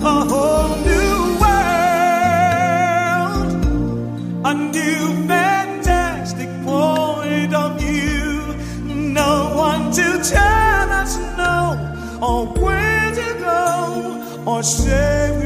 a whole new world, a new fantastic point of view. No one to tell us no, or where to go, or say